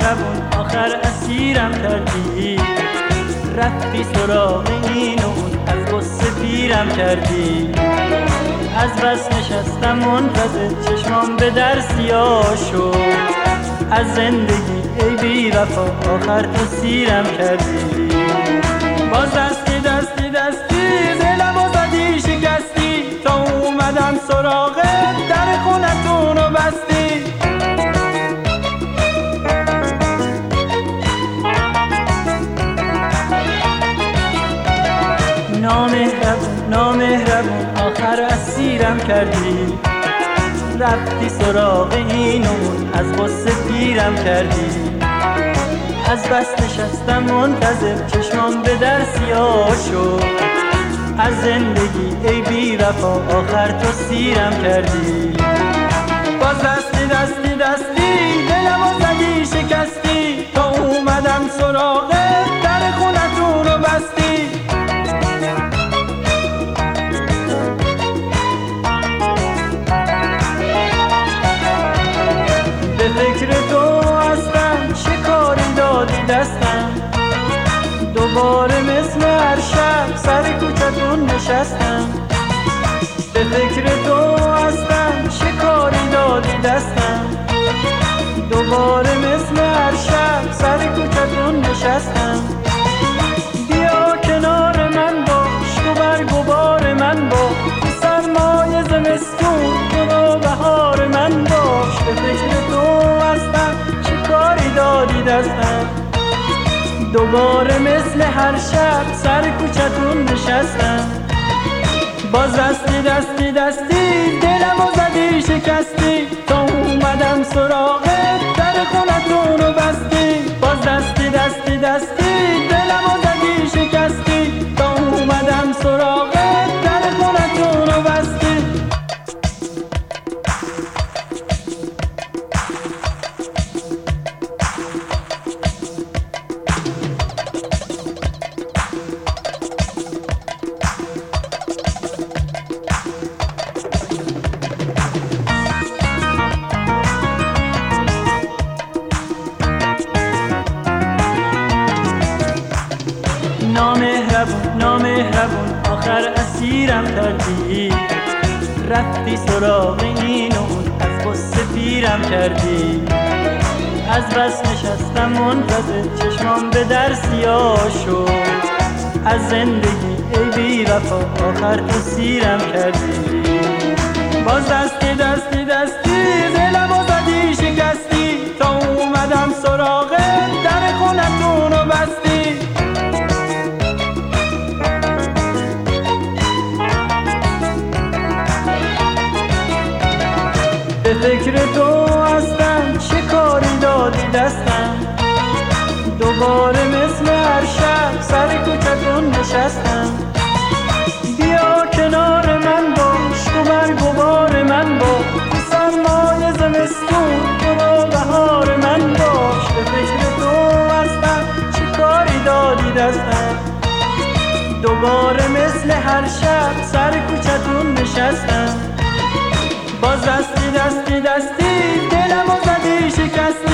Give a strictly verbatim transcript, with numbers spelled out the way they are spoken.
نامهربون آخر اسیرم کردی، رفتی سراغ این و اون، از غصه پیرم کردی. از بس نشستم منتظر چشمام به در سیاه شد، از زندگی ای بی وفا آخر تو سیرم کردی. باز دستی دستی دستی دلم و زدی شکستی، تا اومدم سراغت در خونتون رو بستی. نامهربون نامهربون آخر اسیرم کردی، رفتی سراغ این و اون، از غصه پیرم کردی. از بس نشستم منتظر چشمام به در سیاه شد، از زندگی ای بی وفا آخر تو سیرم کردی. باز دستی دستی دستی دلم و زدی شکستی، تا اومدم سراغت در خونتون رو بستی. به فکر تو هستم چه کاری دادی دستم، دوباره مثل هر شب سر کوچتون نشستم. به فکر تو هستم چه کاری دادی دستم، دوباره مثل هر شب سر کوچتون نشستم. بیا کنار من باش تو برگ و بار من باش، تو سرمای زمستون تو بهار من باش. به فکر تو هستم چه کاری دادی دستم، دوباره مثل هر شب سر کوچتون نشستم. باز دستی دستی دستی دلم و زدی شکستی، تا اومدم سراغت در خونتون رو بستی. باز دستی دستی دستی دلم و زدی شکستی، تا اومدم سراغت در خونتون رو بستی. نامهربون نامهربون آخر اسیرم کردی، رفتی سراغ این و اون، از غصه پیرم کردی. از بس نشستم منتظر چشمام به در سیاه شد، از زندگی ای بی وفا آخر تو سیرم کردی. باز دستی دستی دستی دلم و زدی شکستی، تا اومدم سراغت در خونتون رو بستی. به فکر تو هستم چه کاری دادی دستم، دوباره مثل هر شب سر کوچتون نشستم. بیا کنار من باش تو برگ و بار من باش، تو سرمای زمستون تو بهار من باش. به فکر تو هستم چه کاری دادی دستم، دوباره مثل هر شب سر کوچتون نشستم. باز دستی دستی دستی دلم و زدی شکستی،